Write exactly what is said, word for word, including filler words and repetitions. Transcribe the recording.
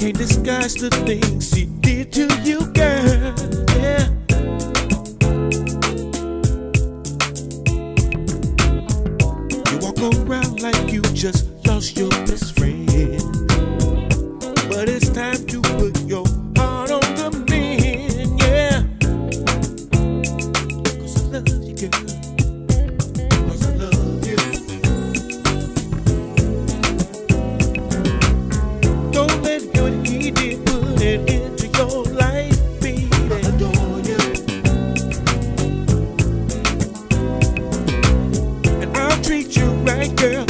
can't disguise the things he did to you, girl. Yeah. You walk around like you just lost your best friend, but it's time to put your heart on the mend, yeah. 'Cause I love you, girl. 'Cause I love you. Don't let what he did put it into your life, baby. I adore you. And I'll treat you right, girl.